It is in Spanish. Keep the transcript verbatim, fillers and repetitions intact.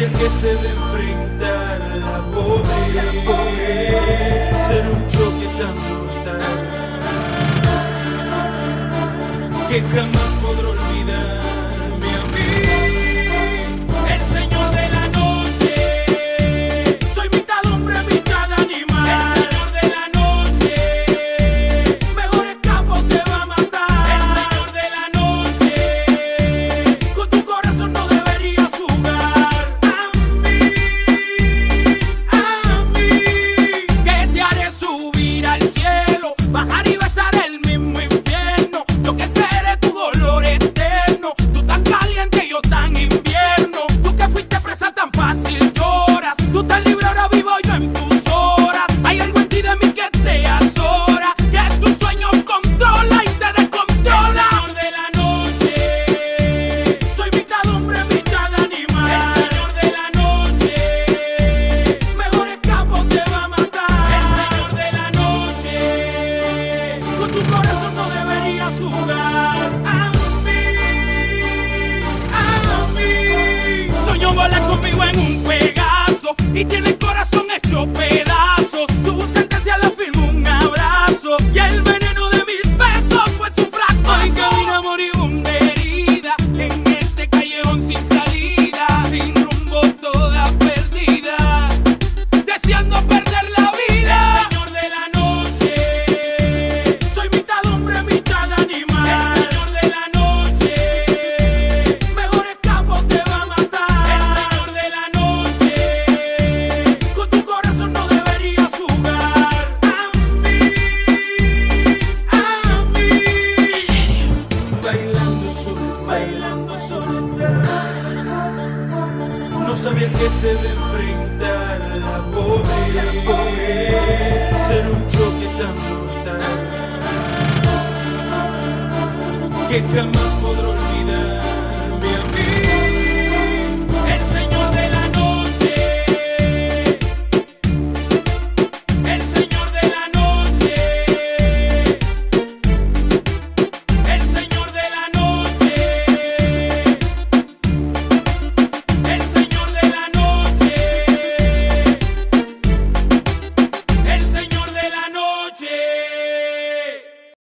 sabía que se de enfrentar la poder ser un choque tan brutal que jamás podré olvidarme a mí. El señor de la noche, soy mitad hombre, mitad animal. El señor de la noche, mejor escapo te va a matar. El señor de la noche, con tu corazón no deberías jugar. A mí, a mí, que te haré subir al cielo, bajar y besar el mismo infierno. Yo que seré tu dolor eterno, tú tan caliente y yo tan invierno. Tú que fuiste presa tan fácil lloras, tú tan libre ahora vivo yo en tus horas. Hay algo en ti de mí que te azora, que tus sueños controla y te descontrola. El señor de la noche, soy mitad hombre, mitad animal. El señor de la noche, mejor escapo te va a matar. El señor de la noche, con tu corazón no deberías jugar. A mí, a mí, soñó volar conmigo en un Pegaso y tiene el corazón hecho pedazos. Su sentencia la firmó un abrazo y el veneno de mis besos fue su frasco. Hoy camina moribunda herida en este callejón sin salida, sin rumbo toda perdida, deseando perder la vida. El señor de la noche, soy mitad hombre, mitad animal. El señor de la noche, mejor escapo te va a matar. El señor de la noche, con tu corazón no deberías jugar. A mí, a mí, Bailando sola, bailando sola está. No sabía que se de enfrentar la poder ser un choque tan brutal que jamás